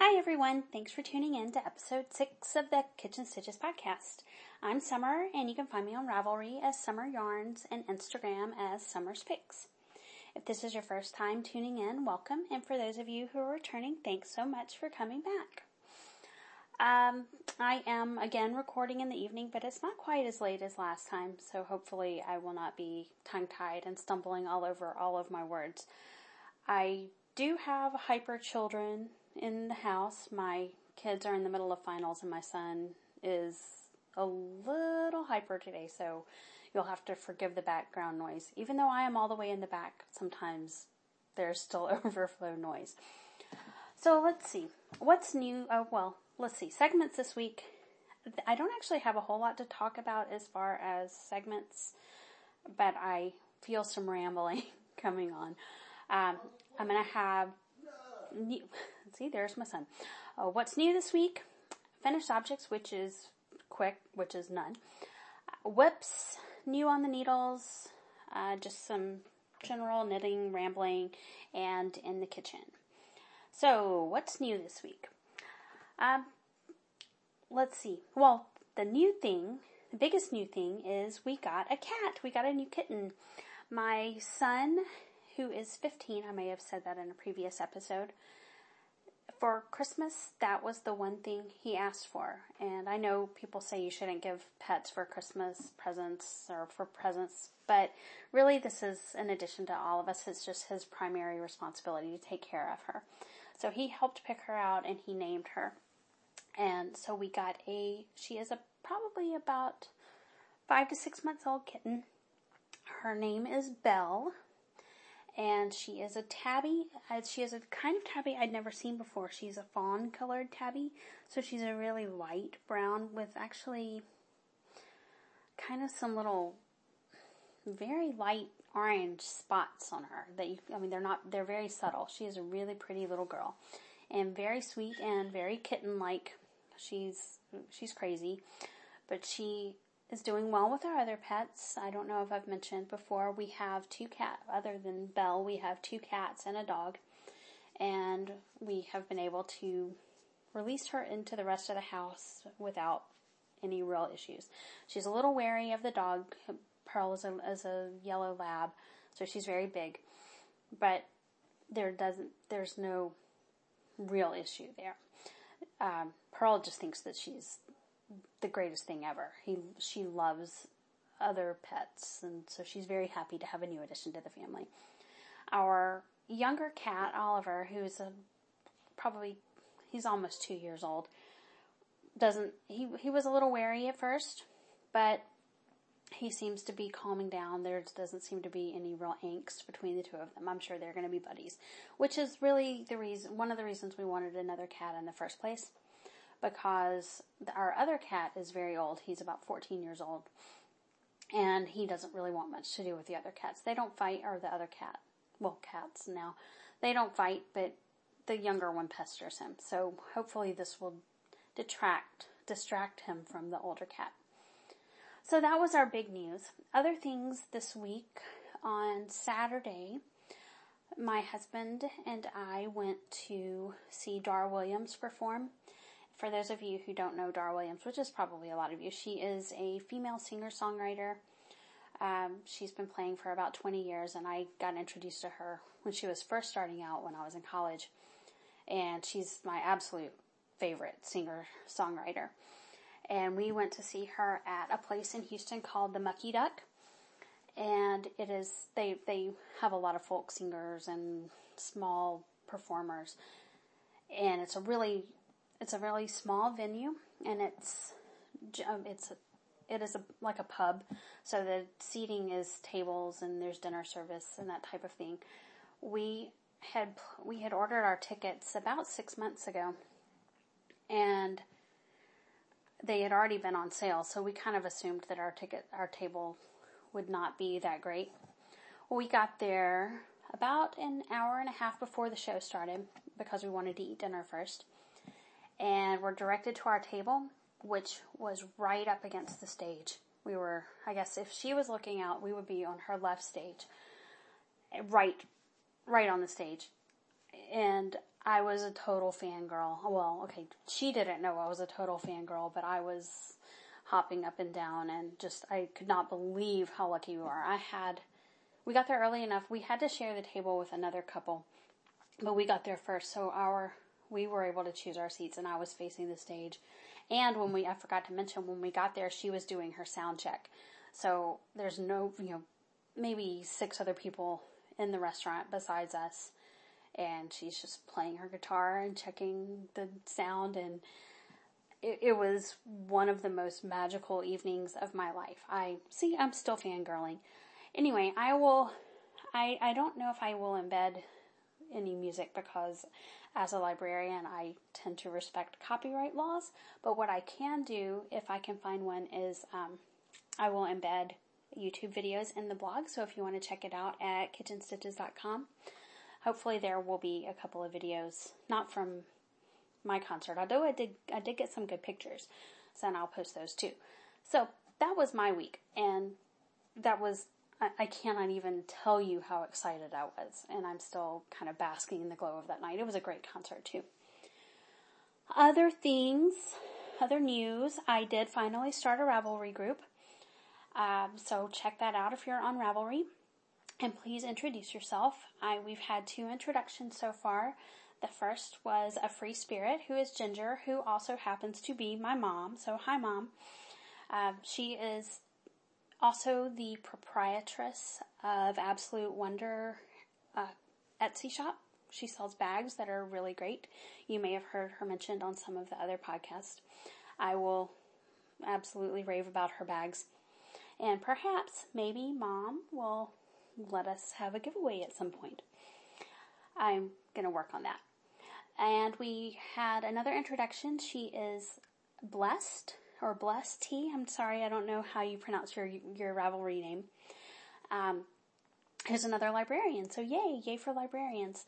Hi everyone, thanks for tuning in to episode 6 of the Kitchen Stitches podcast. I'm Summer, and you can find me on Ravelry as Summer Yarns and Instagram as Summer's Picks. If this is your first time tuning in, welcome, and for those of you who are returning, thanks so much for coming back. I am again recording in the evening, but it's not quite as late as last time, so hopefully I will not be tongue-tied and stumbling all over all of my words. I do have hyper children in the house. My kids are in the middle of finals and my son is a little hyper today, so you'll have to forgive the background noise. Even though I am all the way in the back, sometimes there's still overflow noise. So let's see. What's new? Let's see. Segments this week. I don't actually have a whole lot to talk about as far as segments, but I feel some rambling coming on. I'm going to have see, there's my son. What's new this week? Finished objects, which is quick, which is none. Whips, new on the needles, just some general knitting, rambling, and in the kitchen. So, what's new this week? Let's see. Well, the biggest new thing is we got a cat. We got a new kitten. My son, who is 15, I may have said that in a previous episode, for Christmas, that was the one thing he asked for. And I know people say you shouldn't give pets for Christmas presents or for presents, but really this is in addition to all of us. It's just his primary responsibility to take care of her. So he helped pick her out and he named her. And so we got she is probably about 5 to 6 months old kitten. Her name is Belle. And she is a tabby. She is a kind of tabby I'd never seen before. She's a fawn-colored tabby. So she's a really light brown with actually kind of some little very light orange spots on her. They're very subtle. She is a really pretty little girl. And very sweet and very kitten-like. She's crazy. But she is doing well with our other pets. I don't know if I've mentioned before, we have 2 cats. Other than Belle, we have 2 cats and a dog. And we have been able to release her into the rest of the house without any real issues. She's a little wary of the dog. Pearl is a yellow lab, so she's very big. But there's no real issue there. Pearl just thinks that she's the greatest thing ever. She loves other pets, and so she's very happy to have a new addition to the family. Our younger cat, Oliver, who's he's almost 2 years old, he was a little wary at first, but he seems to be calming down. There doesn't seem to be any real angst between the two of them. I'm sure they're going to be buddies, which is really one of the reasons we wanted another cat in the first place. Because our other cat is very old. He's about 14 years old. And he doesn't really want much to do with the other cats. They don't fight, or the other cat. Well, cats now. They don't fight, but the younger one pesters him. So hopefully this will distract him from the older cat. So that was our big news. Other things this week, on Saturday, my husband and I went to see Dar Williams perform. For those of you who don't know Dar Williams, which is probably a lot of you, she is a female singer-songwriter. She's been playing for about 20 years, and I got introduced to her when she was first starting out when I was in college. And she's my absolute favorite singer-songwriter. And we went to see her at a place in Houston called the Mucky Duck. And it is, they have a lot of folk singers and small performers. And it's a really small venue, and it is like a pub, so the seating is tables and there's dinner service and that type of thing. We had ordered our tickets about 6 months ago, and they had already been on sale, so we kind of assumed that our table would not be that great. We got there about an hour and a half before the show started because we wanted to eat dinner first. And we're directed to our table, which was right up against the stage. I guess if she was looking out, we would be on her left stage. Right on the stage. And I was a total fangirl. Well, okay, she didn't know I was a total fangirl, but I was hopping up and down and I could not believe how lucky we were. We got there early enough. We had to share the table with another couple, but we got there first, so we were able to choose our seats, and I was facing the stage. And I forgot to mention, when we got there, she was doing her sound check. So there's no, maybe 6 other people in the restaurant besides us. And she's just playing her guitar and checking the sound. And it was one of the most magical evenings of my life. I'm still fangirling. Anyway, I don't know if I will embed any music because as a librarian, I tend to respect copyright laws. But what I can do, if I can find one, is I will embed YouTube videos in the blog. So if you want to check it out at kitchenstitches.com, hopefully there will be a couple of videos, not from my concert, although I did get some good pictures, so then I'll post those too. So that was my week, and I cannot even tell you how excited I was, and I'm still kind of basking in the glow of that night. It was a great concert too. Other news, I did finally start a Ravelry group, so check that out if you're on Ravelry. And please introduce yourself. We've had 2 introductions so far. The first was a free spirit who is Ginger, who also happens to be my mom. So hi, Mom. She is also the proprietress of Absolute Wonder Etsy shop. She sells bags that are really great. You may have heard her mentioned on some of the other podcasts. I will absolutely rave about her bags. And perhaps, maybe Mom will let us have a giveaway at some point. I'm going to work on that. And we had another introduction. She is Blessed, or Blessed T. I'm sorry, I don't know how you pronounce your Ravelry name. Who's another librarian. So yay for librarians.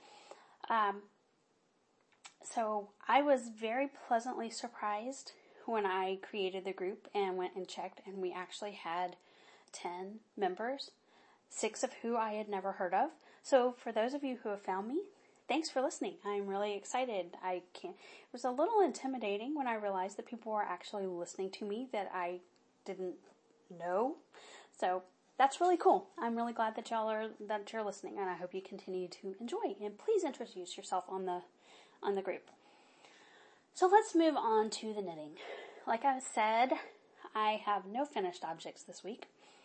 So I was very pleasantly surprised when I created the group and went and checked, and we actually had 10 members. 6 of who I had never heard of. So for those of you who have found me, thanks for listening. I'm really excited. It was a little intimidating when I realized that people were actually listening to me that I didn't know. So that's really cool. I'm really glad that you're listening, and I hope you continue to enjoy. And please introduce yourself on the group. So let's move on to the knitting. Like I said, I have no finished objects this week.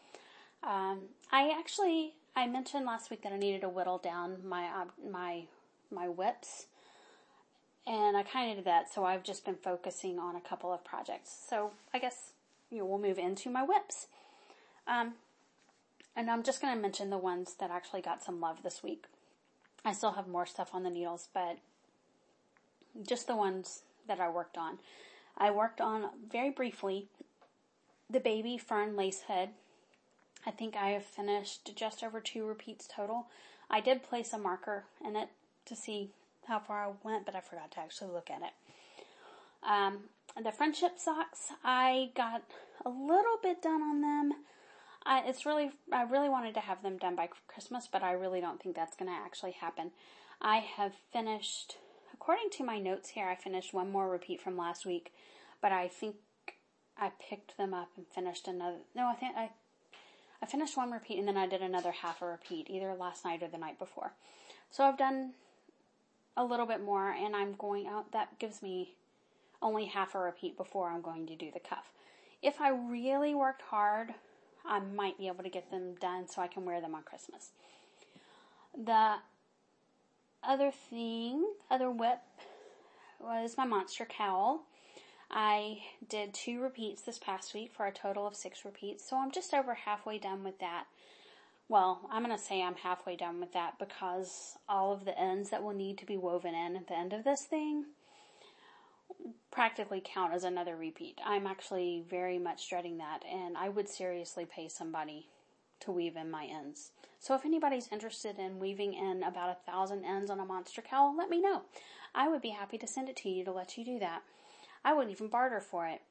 I mentioned last week that I needed to whittle down my whips, and I kind of did that, so I've just been focusing on a couple of projects. So I guess, we'll move into my whips. And I'm just going to mention the ones that actually got some love this week. I still have more stuff on the needles, but just the ones that I worked on. I worked on, very briefly, the baby fern lace head. I think I have finished just over 2 repeats total. I did place a marker in it to see how far I went, but I forgot to actually look at it. The friendship socks, I got a little bit done on them. I really wanted to have them done by Christmas, but I really don't think that's going to actually happen. I have finished, according to my notes here, I finished 1 more repeat from last week, but I think I picked them up and finished another. No, I think I finished 1 repeat and then I did another half a repeat, either last night or the night before. So I've done a little bit more, and I'm going out. That gives me only half a repeat before I'm going to do the cuff. If I really worked hard, I might be able to get them done so I can wear them on Christmas. The other whip was my monster cowl. I did 2 repeats this past week for a total of 6 repeats, so I'm just over halfway done with that. Well, I'm going to say I'm halfway done with that because all of the ends that will need to be woven in at the end of this thing practically count as another repeat. I'm actually very much dreading that, and I would seriously pay somebody to weave in my ends. So if anybody's interested in weaving in about 1,000 ends on a monster cowl, let me know. I would be happy to send it to you to let you do that. I wouldn't even barter for it.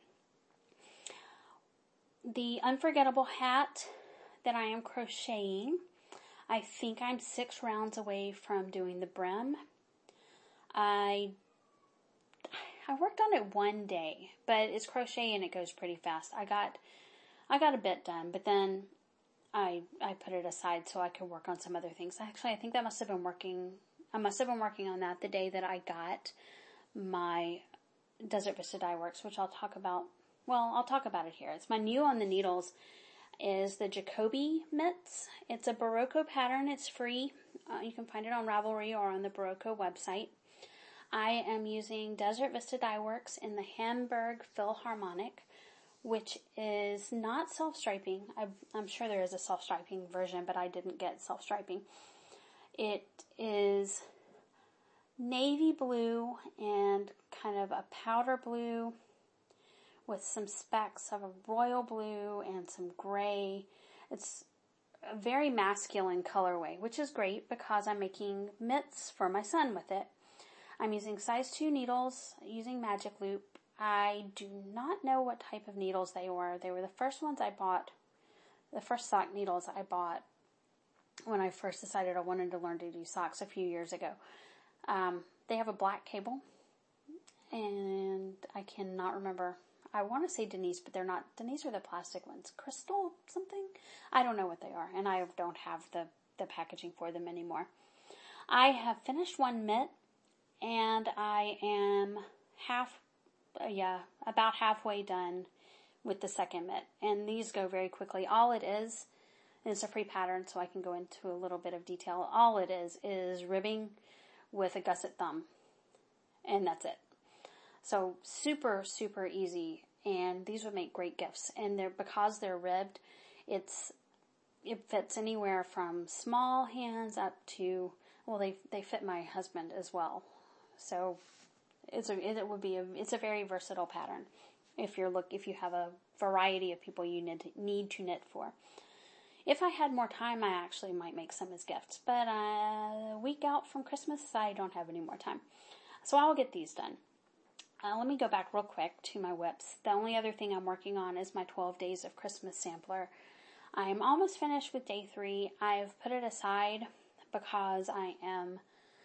The unforgettable hat that I am crocheting, I think I'm 6 rounds away from doing the brim. I worked on it one day, but it's crochet and it goes pretty fast. I got a bit done, but then I put it aside so I could work on some other things. Actually, I think I must have been working on that the day that I got my Desert Vista Dye Works, which I'll talk about it here. It's my new on the needles is the Jacoby mitts. It's a Barocco pattern. It's free. You can find it on Ravelry or on the Barocco website. I am using Desert Vista Dye Works in the Hamburg Philharmonic, which is not self-striping. I'm sure there is a self-striping version, but I didn't get self-striping. It is navy blue and kind of a powder blue with some specks of a royal blue and some gray. It's a very masculine colorway, which is great because I'm making mitts for my son with it. I'm using size 2 needles, using Magic Loop. I do not know what type of needles they were. They were the first ones I bought, the first sock needles I bought when I first decided I wanted to learn to do socks a few years ago. They have a black cable, and I cannot remember. I want to say Denise, but they're not. Denise are the plastic ones. Crystal something? I don't know what they are, and I don't have the packaging for them anymore. I have finished one mitt, and I am about halfway done with the second mitt. And these go very quickly. All it is, and it's a free pattern, so I can go into a little bit of detail. All it is ribbing with a gusset thumb. And that's it. So super, super easy. And these would make great gifts. And because they're ribbed, it fits anywhere from small hands up to, well, they fit my husband as well. So it's a very versatile pattern if you have a variety of people you need to knit for. If I had more time, I actually might make some as gifts, but a week out from Christmas, I don't have any more time. So I'll get these done. Let me go back real quick to my whips. The only other thing I'm working on is my 12 Days of Christmas sampler. I am almost finished with day 3. I've put it aside because I am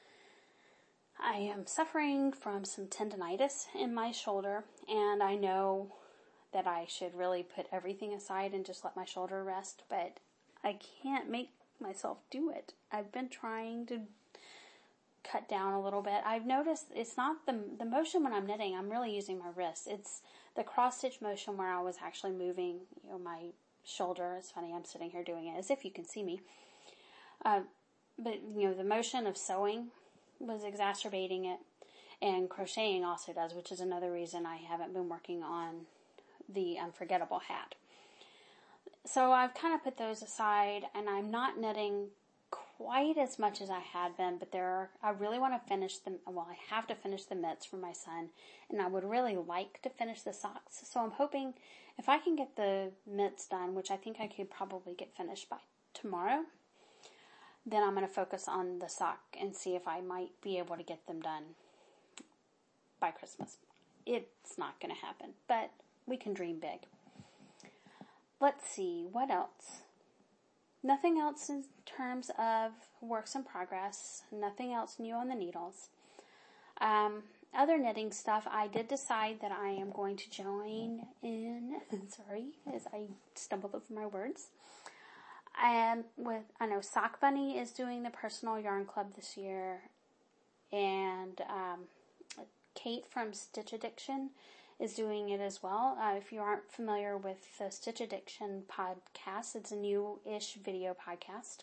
suffering from some tendonitis in my shoulder, and I know that I should really put everything aside and just let my shoulder rest, but I can't make myself do it. I've been trying to cut down a little bit. I've noticed it's not the motion when I'm knitting, I'm really using my wrist. It's the cross stitch motion where I was actually moving, my shoulder. It's funny, I'm sitting here doing it as if you can see me. But the motion of sewing was exacerbating it, and crocheting also does, which is another reason I haven't been working on the Unforgettable hat. So I've kind of put those aside, and I'm not knitting quite as much as I had been, but I really want to finish them. Well, I have to finish the mitts for my son, and I would really like to finish the socks. So I'm hoping if I can get the mitts done, which I think I could probably get finished by tomorrow, then I'm going to focus on the sock and see if I might be able to get them done by Christmas. It's not going to happen, but we can dream big. Let's see, what else? Nothing else in terms of works in progress. Nothing else new on the needles. Other knitting stuff, I did decide that I am going to join in, as I stumbled over my words. And I know Sock Bunny is doing the personal yarn club this year, and Kate from Stitch Addiction is doing it as well. If you aren't familiar with the Stitch Addiction podcast, it's a new-ish video podcast.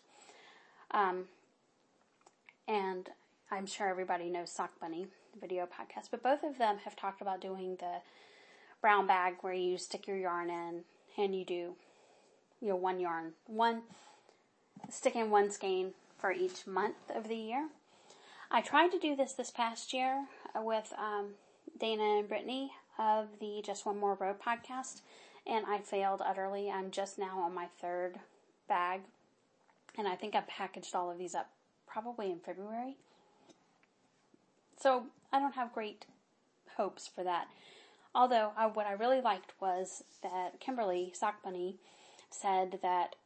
And I'm sure everybody knows Sock Bunny, the video podcast, but both of them have talked about doing the brown bag where you stick your yarn in and you do stick in one skein for each month of the year. I tried to do this past year with Dana and Brittany of the Just One More Row podcast, and I failed utterly. I'm just now on my 3rd bag, and I think I packaged all of these up probably in February. So I don't have great hopes for that. Although what I really liked was that Kimberly, Sock Bunny, said that,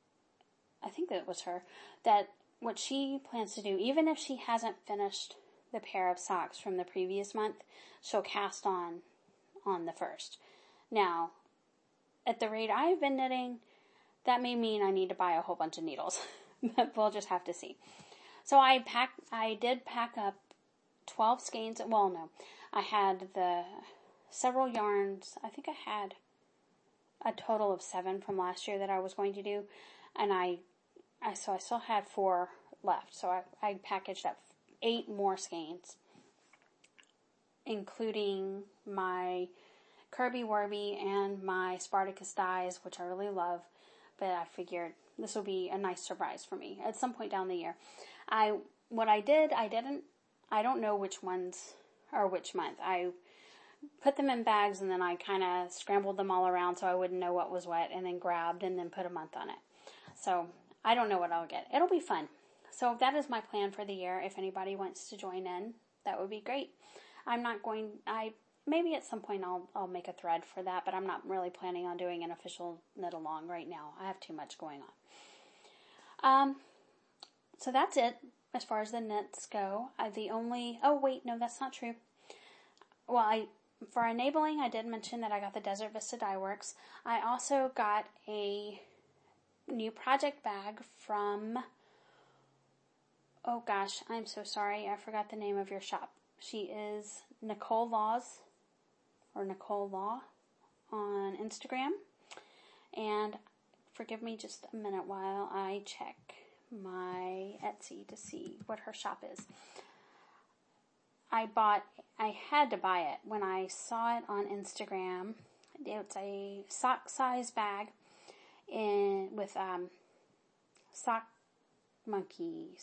I think that was her, that what she plans to do, even if she hasn't finished the pair of socks from the previous month, she'll cast on the 1st. Now, at the rate I've been knitting, that may mean I need to buy a whole bunch of needles, but we'll just have to see. So I did pack up 12 skeins. Well, no, I had the several yarns. I think I had a total of 7 from last year that I was going to do, and I still had 4 left. So I packaged up 8 more skeins, including my Kirby Warby and my Spartacus dyes, which I really love. But I figured this will be a nice surprise for me at some point down the year. I don't know which ones or which month. I put them in bags and then I kind of scrambled them all around so I wouldn't know what was what, and then grabbed and then put a month on it. So I don't know what I'll get. It'll be fun. So that is my plan for the year. If anybody wants to join in, that would be great. Maybe at some point I'll make a thread for that, but I'm not really planning on doing an official knit along right now. I have too much going on. So that's it as far as the knits go. Oh wait, no, that's not true. Well, for enabling, I did mention that I got the Desert Vista Dye Works. I also got a new project bag from, oh gosh, I'm so sorry, I forgot the name of your shop. She is Nicole Law on Instagram. And forgive me just a minute while I check my Etsy to see what her shop is. I had to buy it when I saw it on Instagram. It's a sock size bag with sock monkey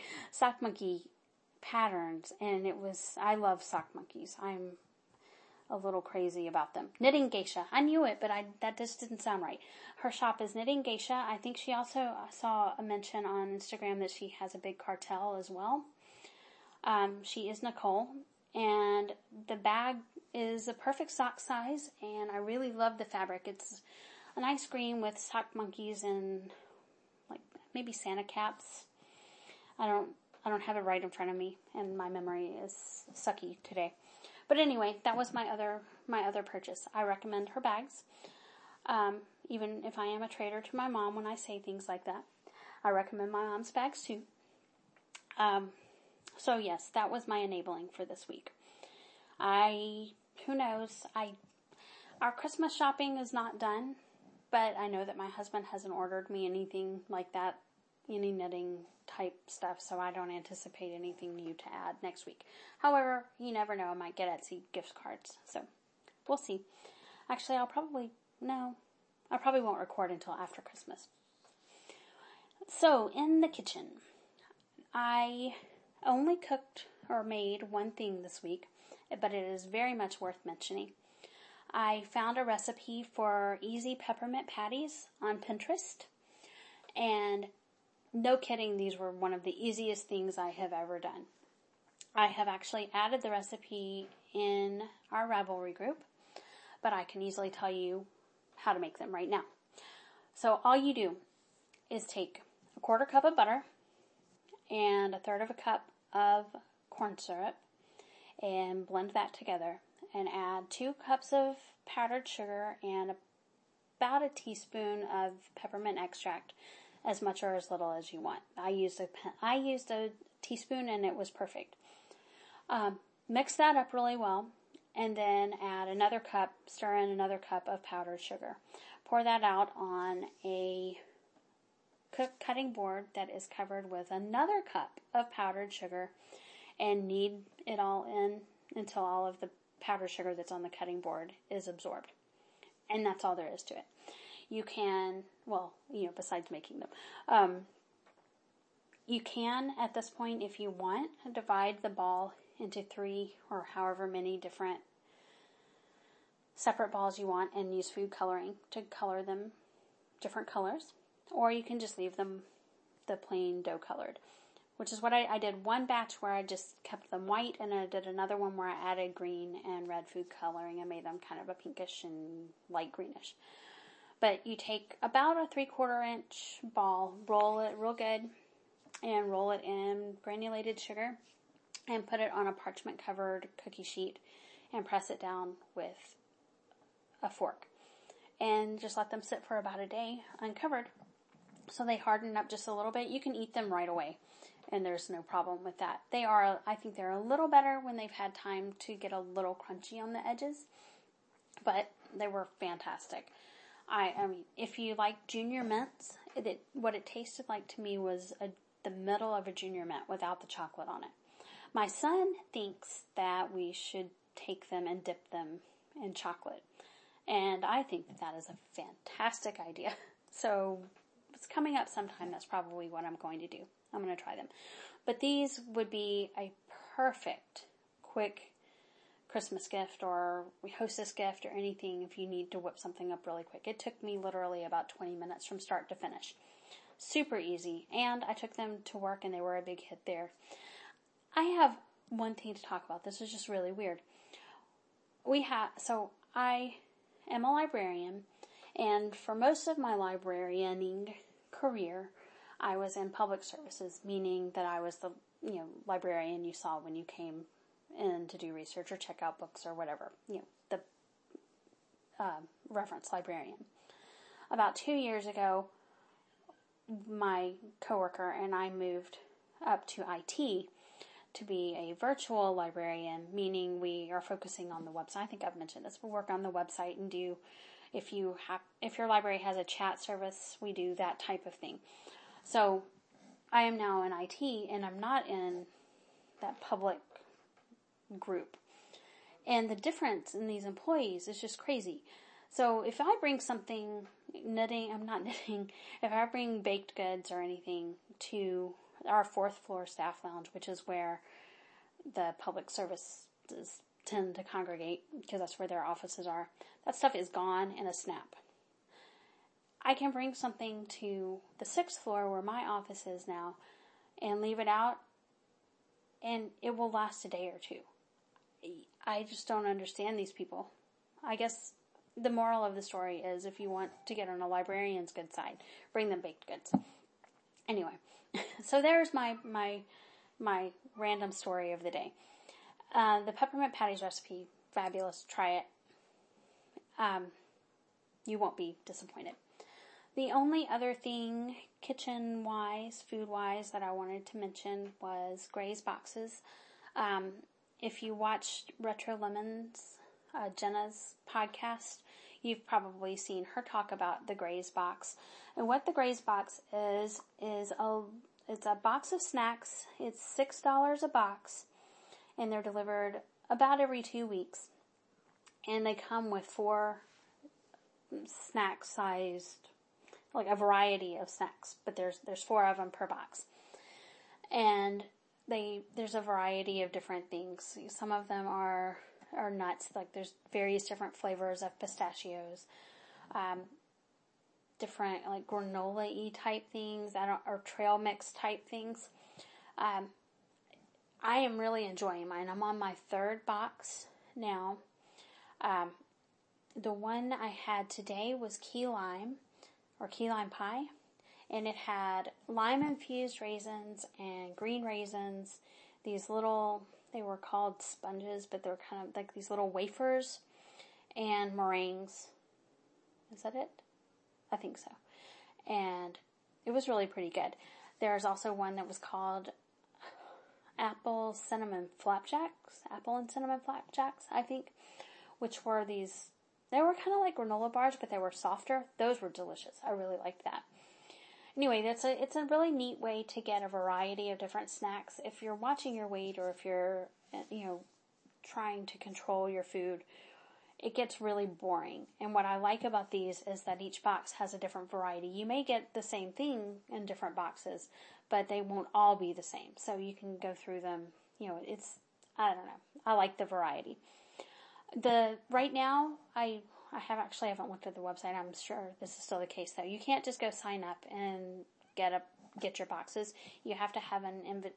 patterns, and I love sock monkeys. I'm a little crazy about them. Knitting Geisha. I knew it, but that just didn't sound right. Her shop is Knitting Geisha. I think she also saw a mention on Instagram that she has a big cartel as well. She is Nicole, and the bag is a perfect sock size, and I really love the fabric. It's a nice green with sock monkeys and like maybe Santa caps. I don't have it right in front of me, and my memory is sucky today. But anyway, that was my other purchase. I recommend her bags. Even if I am a traitor to my mom when I say things like that, I recommend my mom's bags too. So yes, that was my enabling for this week. Who knows? Our Christmas shopping is not done, but I know that my husband hasn't ordered me anything like that, any knitting type stuff, so I don't anticipate anything new to add next week. However, you never know, I might get Etsy gift cards, so we'll see. Actually, I probably won't record until after Christmas. So, in the kitchen, I only cooked or made one thing this week, but it is very much worth mentioning. I found a recipe for easy peppermint patties on Pinterest, and no kidding, these were one of the easiest things I have ever done. I have actually added the recipe in our Ravelry group, but I can easily tell you how to make them right now. So all you do is take a 1/4 cup of butter and 1/3 cup of corn syrup and blend that together, and add 2 cups of powdered sugar and about a teaspoon of peppermint extract, as much or as little as you want. I used a teaspoon and it was perfect. Mix that up really well, and then stir in another cup of powdered sugar. Pour that out on a cutting board that is covered with another cup of powdered sugar, and knead it all in until all of the powdered sugar that's on the cutting board is absorbed. And that's all there is to it. You can, besides making them, you can, at this point, if you want, divide the ball into 3 or however many different separate balls you want, and use food coloring to color them different colors. Or you can just leave them the plain dough colored, which is what I did one batch where I just kept them white, and I did another one where I added green and red food coloring and made them kind of a pinkish and light greenish. But you take about a 3/4 inch ball, roll it real good, and roll it in granulated sugar, and put it on a parchment covered cookie sheet and press it down with a fork. And just let them sit for about a day uncovered. So they harden up just a little bit. You can eat them right away, and there's no problem with that. I think they're a little better when they've had time to get a little crunchy on the edges, but they were fantastic. I mean, if you like Junior Mints, what it tasted like to me was the middle of a Junior Mint without the chocolate on it. My son thinks that we should take them and dip them in chocolate, and I think that is a fantastic idea. So it's coming up sometime. That's probably what I'm going to do. I'm going to try them. But these would be a perfect, quick Christmas gift or hostess gift or anything if you need to whip something up really quick. It took me literally about 20 minutes from start to finish. Super easy. And I took them to work and they were a big hit there. I have one thing to talk about. This is just really weird. I am a librarian, and for most of my librarianing career, I was in public services, meaning that I was the librarian you saw when you came in to do research or check out books or whatever, the reference librarian. About 2 years ago, my coworker and I moved up to IT to be a virtual librarian, meaning we are focusing on the website. I think I've mentioned this. We work on the website and if your library has a chat service, we do that type of thing. So I am now in IT and I'm not in that public group. And the difference in these employees is just crazy. So if I bring something if I bring baked goods or anything to our 4th floor staff lounge, which is where the public services tend to congregate because that's where their offices are, that stuff is gone in a snap. I can bring something to the 6th floor where my office is now and leave it out and it will last a day or two. I just don't understand these people. I guess the moral of the story is if you want to get on a librarian's good side, bring them baked goods. Anyway, so there's my random story of the day. The peppermint patties recipe, fabulous. Try it. You won't be disappointed. The only other thing, kitchen-wise, food-wise, that I wanted to mention was Gray's boxes. If you watched Retro Lemons, Jenna's podcast, you've probably seen her talk about the Gray's box. And what the Gray's box is it's a box of snacks. It's $6 a box, and they're delivered about every 2 weeks. And they come with 4 snack-sized, like a variety of snacks, but there's 4 of them per box. And there's a variety of different things. Some of them are nuts, like there's various different flavors of pistachios, different like granola-y type things, or trail mix type things. I am really enjoying mine. I'm on my 3rd box now. The one I had today was key lime pie, and it had lime-infused raisins and green raisins, these little, they were called sponges, but they're kind of like these little wafers, and meringues. Is that it? I think so. And it was really pretty good. There's also one that was called apple and cinnamon flapjacks, I think, which were these, they were kind of like granola bars, but they were softer. Those were delicious. I really liked that. Anyway, it's a really neat way to get a variety of different snacks. If you're watching your weight or if you're, trying to control your food, it gets really boring. And what I like about these is that each box has a different variety. You may get the same thing in different boxes, but they won't all be the same. So you can go through them. I don't know. I like the variety. Right now, I haven't looked at the website. I'm sure this is still the case though. You can't just go sign up and get your boxes. You have to have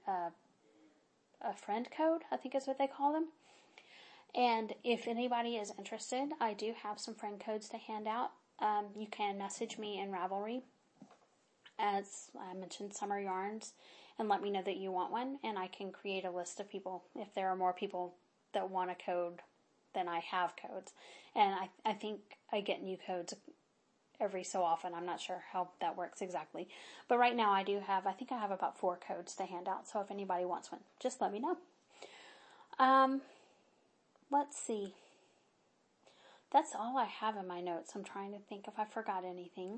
a friend code, I think is what they call them. And if anybody is interested, I do have some friend codes to hand out. You can message me in Ravelry. As I mentioned, Summer Yarns, and let me know that you want one, and I can create a list of people if there are more people that want a code than I have codes. And I think I get new codes every so often. I'm not sure how that works exactly. But right now I think I have about 4 codes to hand out. So if anybody wants one, just let me know. Let's see. That's all I have in my notes. I'm trying to think if I forgot anything.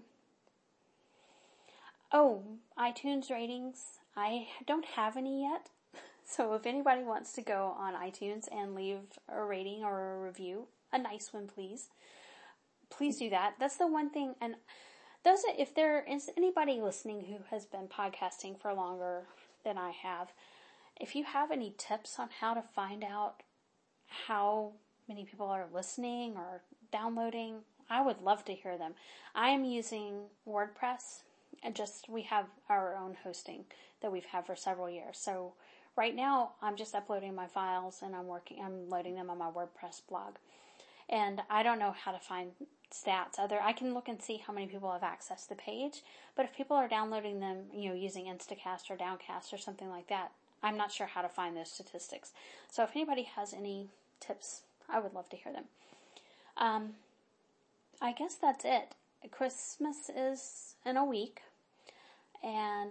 Oh, iTunes ratings. I don't have any yet. So if anybody wants to go on iTunes and leave a rating or a review, a nice one, please do that. That's the one thing. And if there is anybody listening who has been podcasting for longer than I have, if you have any tips on how to find out how many people are listening or downloading, I would love to hear them. I am using WordPress, and we have our own hosting that we've had for several years. So right now I'm just uploading my files and I'm loading them on my WordPress blog. And I don't know how to find stats. I can look and see how many people have accessed the page, but if people are downloading them, using Instacast or Downcast or something like that, I'm not sure how to find those statistics. So if anybody has any tips, I would love to hear them. I guess that's it. Christmas is in a week, and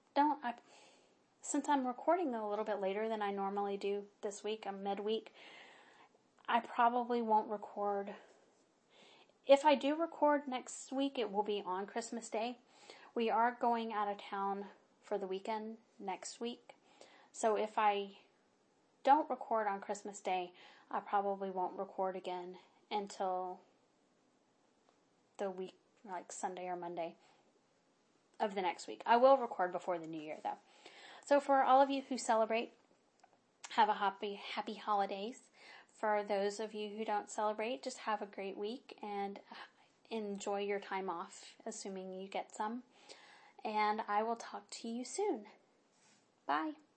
since I'm recording a little bit later than I normally do this week, I'm midweek, I probably won't record. If I do record next week, it will be on Christmas Day. We are going out of town for the weekend next week. So if I don't record on Christmas Day, I probably won't record again until the week, like Sunday or Monday of the next week. I will record before the new year, though. So for all of you who celebrate, have a happy holidays. For those of you who don't celebrate, just have a great week and enjoy your time off, assuming you get some. And I will talk to you soon. Bye.